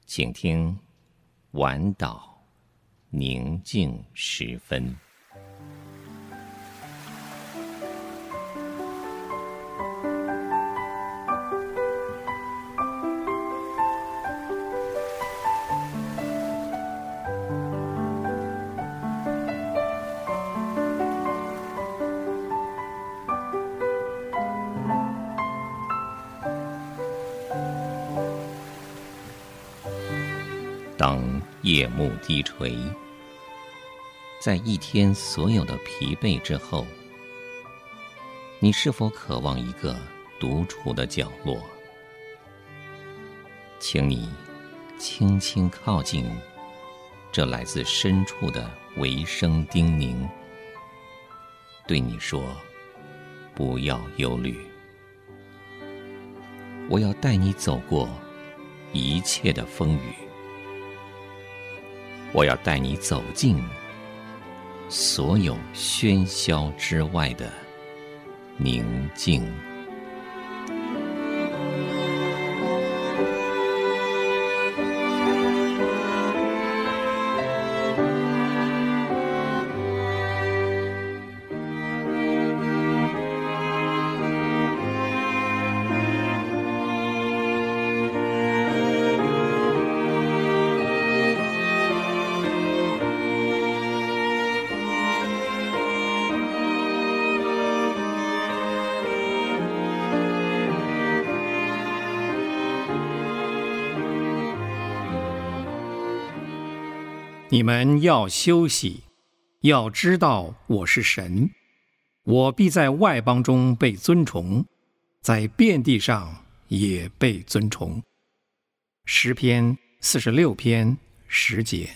请听晚岛宁静时分。当夜幕低垂，在一天所有的疲惫之后，你是否渴望一个独处的角落？请你轻轻靠近这来自深处的微声叮咛，对你说：不要忧虑，我要带你走过一切的风雨，我要带你走进所有喧嚣之外的宁静。 你们要休息，要知道我是神，我必在外邦中被尊崇，在遍地上也被尊崇。诗篇46篇10节。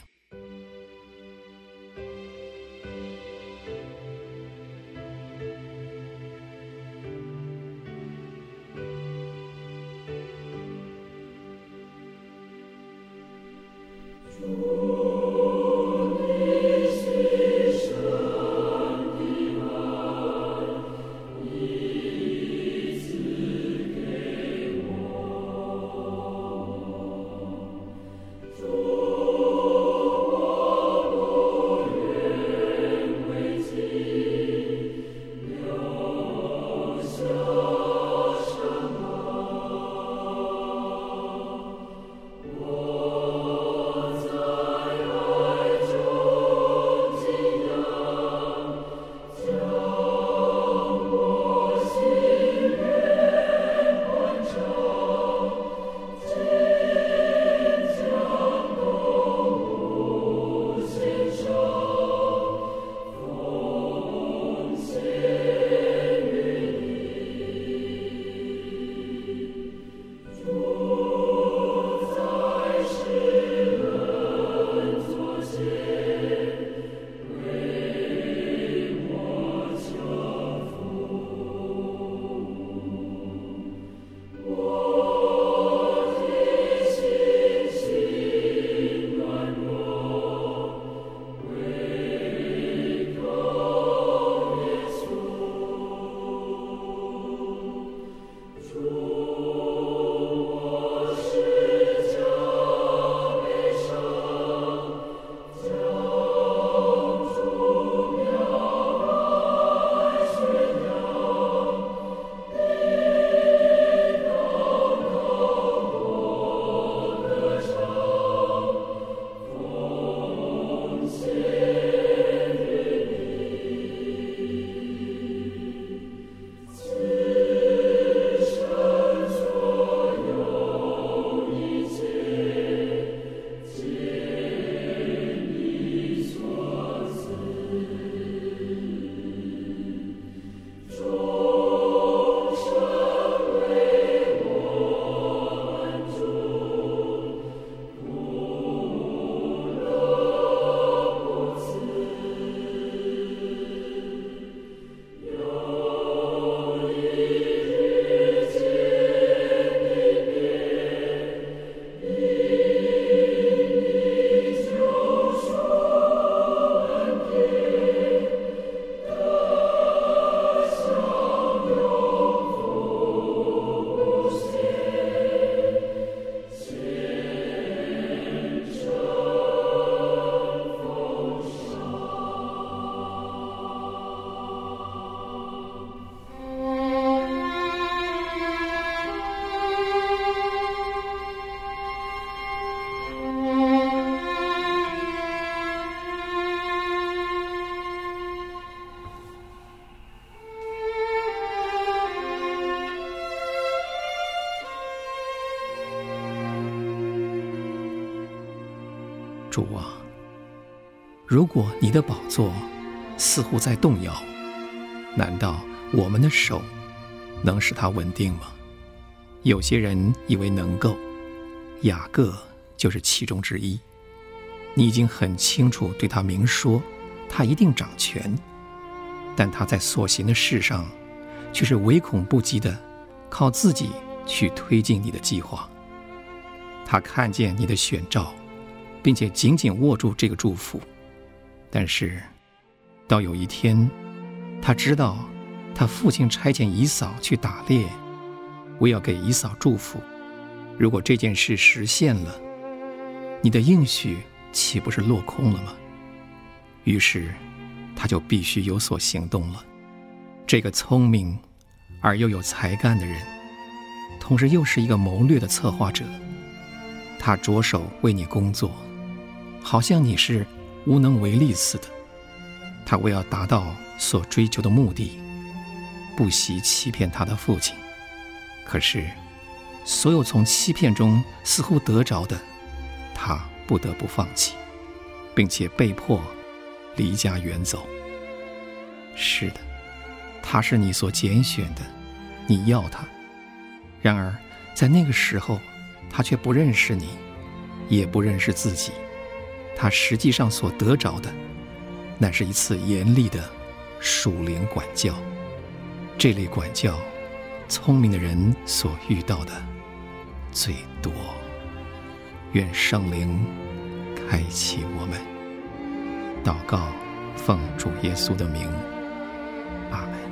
主啊，如果你的宝座似乎在动摇，难道我们的手能使它稳定吗？有些人以为能够，雅各就是其中之一。你已经很清楚对他明说，他一定掌权，但他在所行的事上却是唯恐不及的靠自己去推进你的计划。他看见你的选召，并且紧紧握住这个祝福，但是到有一天，他知道他父亲差遣以扫去打猎，我要给以扫祝福。如果这件事实现了，你的应许岂不是落空了吗？于是他就必须有所行动了。这个聪明而又有才干的人，同时又是一个谋略的策划者，他着手为你工作，好像你是无能为力似的。他为要达到所追求的目的，不惜欺骗他的父亲。可是所有从欺骗中似乎得着的，他不得不放弃，并且被迫离家远走。是的，他是你所拣选的，你要他。然而在那个时候，他却不认识你，也不认识自己。他实际上所得着的，乃是一次严厉的属灵管教。这类管教，聪明的人所遇到的最多。愿圣灵开启我们。祷告，奉主耶稣的名，阿们。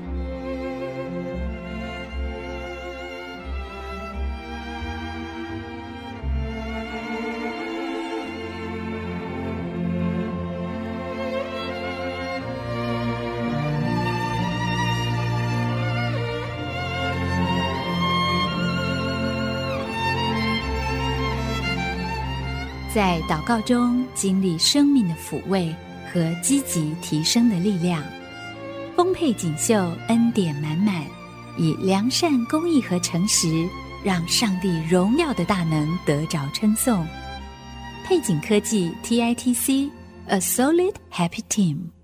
在祷告中经历生命的抚慰和积极提升的力量，丰沛锦绣，恩典满满，以良善、公义和诚实，让上帝荣耀的大能得着称颂。配景科技 TITC，A Solid Happy Team。